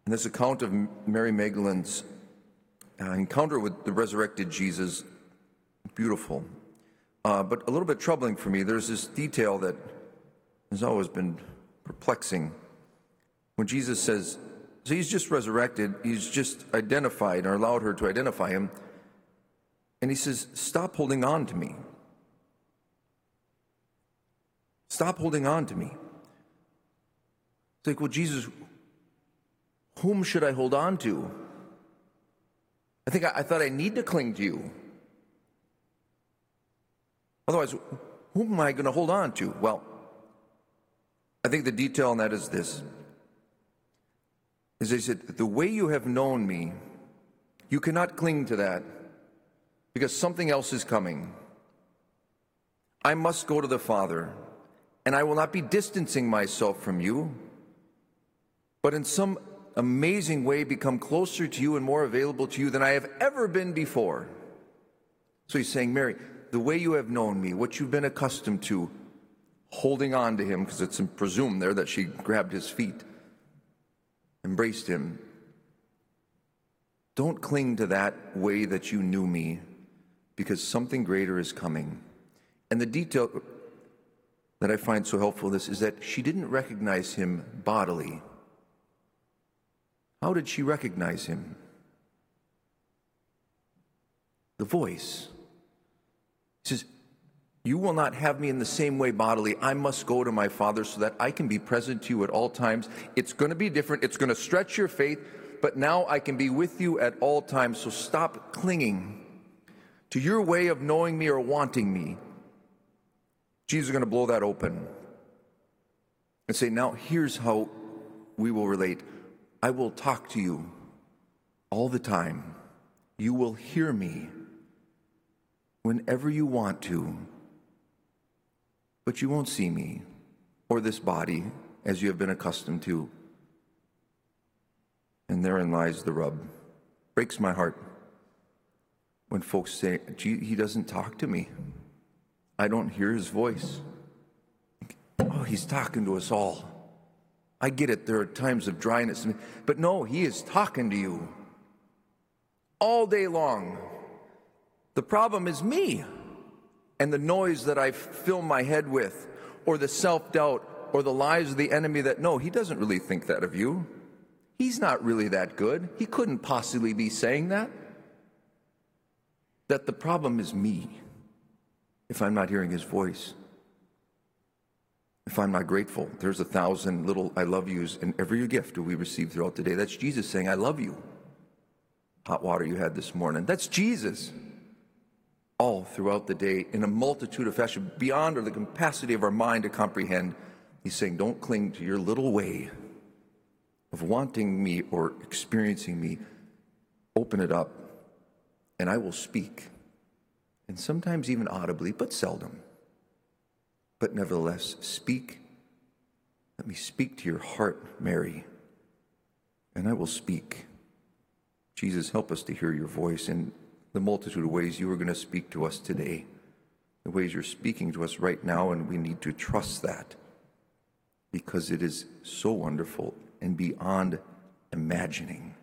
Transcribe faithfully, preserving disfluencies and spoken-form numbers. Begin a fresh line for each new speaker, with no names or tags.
And this account of Mary Magdalene's uh, encounter with the resurrected Jesus, beautiful, uh, but a little bit troubling for me. There's this detail that has always been perplexing. When Jesus says, so he's just resurrected, he's just identified or allowed her to identify him, and he says, stop holding on to me. Stop holding on to me. It's like, well, Jesus, whom should I hold on to? I think I, I thought I need to cling to you. Otherwise, whom am I going to hold on to? Well, I think the detail on that is this. As I said, the way you have known me, you cannot cling to that because something else is coming. I must go to the Father, and I will not be distancing myself from you, but in some amazing way become closer to you and more available to you than I have ever been before. So he's saying, Mary, the way you have known me, what you've been accustomed to, holding on to him, because it's presumed there that she grabbed his feet, embraced him. Don't cling to that way that you knew me, because something greater is coming. And the detail that I find so helpful in this is that she didn't recognize him bodily. How did she recognize him? The voice. He says, you will not have me in the same way bodily. I must go to my Father so that I can be present to you at all times. It's going to be different. It's going to stretch your faith, but now I can be with you at all times. So stop clinging to your way of knowing me or wanting me. Jesus is going to blow that open and say, now here's how we will relate. I will talk to you all the time. You will hear me whenever you want to. But you won't see me or this body as you have been accustomed to. And therein lies the rub. Breaks my heart when folks say, gee, he doesn't talk to me. I don't hear his voice. Oh, he's talking to us all. I get it, there are times of dryness. But no, he is talking to you all day long. The problem is me. And the noise that I fill my head with, or the self-doubt, or the lies of the enemy that, no, he doesn't really think that of you. He's not really that good. He couldn't possibly be saying that. That the problem is me, if I'm not hearing his voice. If I'm not grateful. There's a thousand little I love yous in every gift that we receive throughout the day. That's Jesus saying, I love you. Hot water you had this morning. That's Jesus. All throughout the day in a multitude of fashion beyond the capacity of our mind to comprehend. He's saying, don't cling to your little way of wanting me or experiencing me. Open it up and I will speak. And sometimes even audibly, but seldom. But nevertheless, speak. Let me speak to your heart, Mary, and I will speak. Jesus, help us to hear your voice in the multitude of ways you are going to speak to us today, the ways you're speaking to us right now, and we need to trust that because it is so wonderful and beyond imagining.